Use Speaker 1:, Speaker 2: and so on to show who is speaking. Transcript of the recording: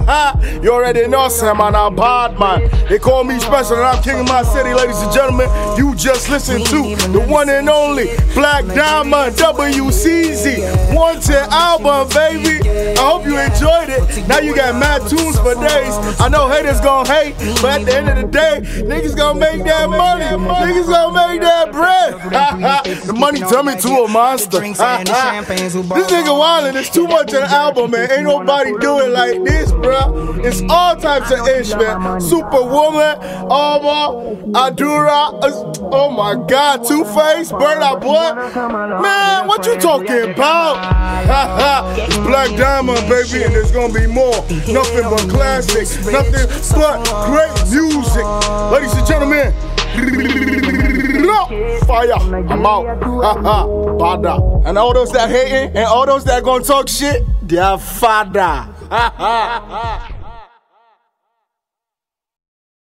Speaker 1: You already know, Sam, I'm a bad man. They call me special and I'm king of my city, ladies and gentlemen. You just listen to the one and only Black Diamond, WCZ. 110 album, baby. I hope you enjoyed it. Now you got mad tunes for days. I know haters gon' hate, but at the end of the day, niggas gon' make that money. Niggas gon' make that bread. The money turned me to a monster. This nigga wildin', it's too much on the album, man. Ain't nobody do it like this, bro. It's all types of ish, man. Superwoman, Alma, Adura, oh my God, Two-Face, Burna Boy. Man, what you talking about? It's Black Diamond, baby, and there's gonna be more. Nothing but classics, nothing but great music. Ladies and gentlemen, fire, I'm out. Bada. And all those that hating and all those that gonna talk shit, their father.